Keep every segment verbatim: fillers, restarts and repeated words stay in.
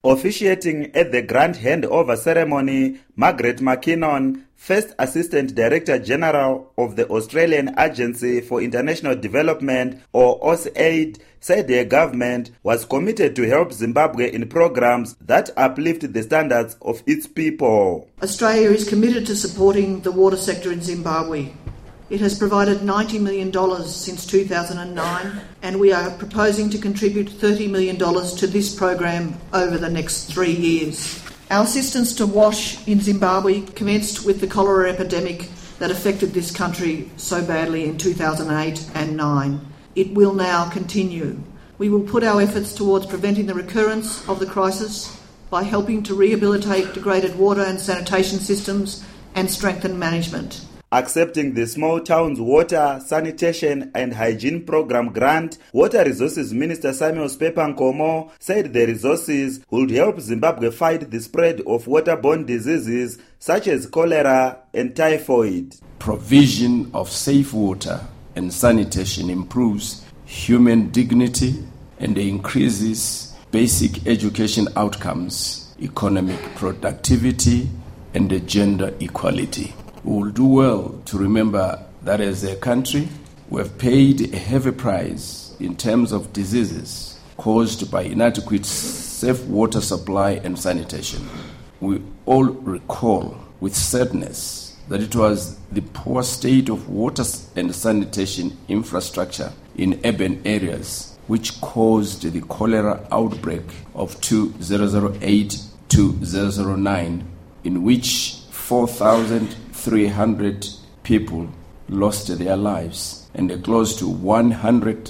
Officiating at the grand handover ceremony, Margaret McKinnon, First Assistant Director General of the Australian Agency for International Development, or AusAid, said their government was committed to help Zimbabwe in programs that uplift the standards of its people. Australia is committed to supporting the water sector in Zimbabwe. It has provided ninety million dollars since two thousand nine, and we are proposing to contribute thirty million dollars to this program over the next three years. Our assistance to WASH in Zimbabwe commenced with the cholera epidemic that affected this country so badly in two thousand eight and nine. It will now continue. We will put our efforts towards preventing the recurrence of the crisis by helping to rehabilitate degraded water and sanitation systems and strengthen management. Accepting the Small Towns Water, Sanitation and Hygiene Program grant, Water Resources Minister Samuel Spepa Nkomo said the resources would help Zimbabwe fight the spread of waterborne diseases such as cholera and typhoid. Provision of safe water and sanitation improves human dignity and increases basic education outcomes, economic productivity and gender equality. We will do well to remember that as a country, we have paid a heavy price in terms of diseases caused by inadequate safe water supply and sanitation. We all recall with sadness that it was the poor state of water and sanitation infrastructure in urban areas which caused the cholera outbreak of two thousand eight to two thousand nine, in which four thousand three hundred people lost their lives and close to one hundred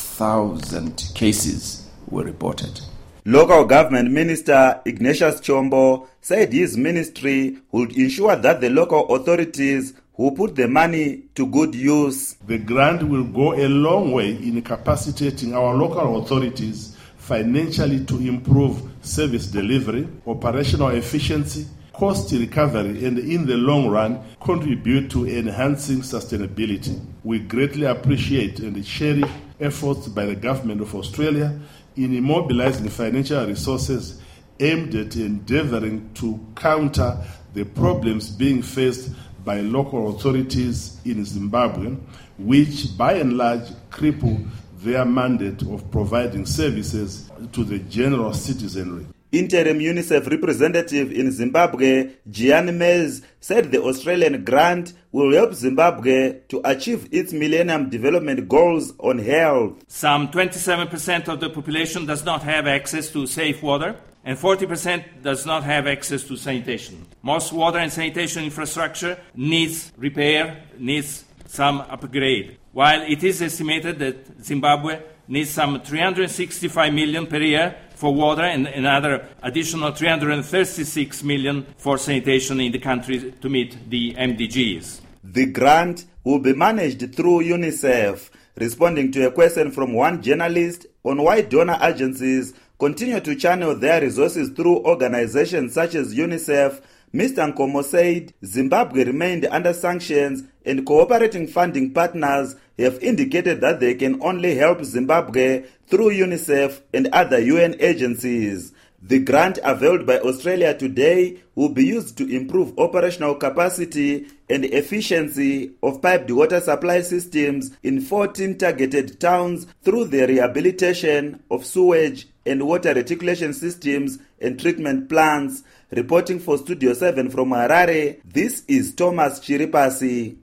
thousand cases were reported. Local Government Minister Ignatius Chombo said his ministry would ensure that the local authorities who put the money to good use. The grant will go a long way in capacitating our local authorities financially to improve service delivery, operational efficiency, cost recovery, and in the long run contribute to enhancing sustainability. We greatly appreciate and cherish efforts by the Government of Australia in immobilizing financial resources aimed at endeavoring to counter the problems being faced by local authorities in Zimbabwe, which by and large cripple their mandate of providing services to the general citizenry. Interim UNICEF representative in Zimbabwe, Gianni Mez, said the Australian grant will help Zimbabwe to achieve its Millennium Development Goals on health. Some twenty-seven percent of the population does not have access to safe water, and forty percent does not have access to sanitation. Most water and sanitation infrastructure needs repair, needs some upgrade. While it is estimated that Zimbabwe needs some three hundred sixty-five million per year for water and another additional three hundred thirty-six million for sanitation in the country to meet the M D Gs. The grant will be managed through UNICEF. Responding to a question from one journalist on why donor agencies continue to channel their resources through organizations such as UNICEF, Mister Nkomo said Zimbabwe remained under sanctions and cooperating funding partners have indicated that they can only help Zimbabwe through UNICEF and other U N agencies. The grant availed by Australia today will be used to improve operational capacity and efficiency of piped water supply systems in fourteen targeted towns through the rehabilitation of sewage and water reticulation systems and treatment plants. Reporting for Studio seven from Harare, this is Thomas Chiripasi.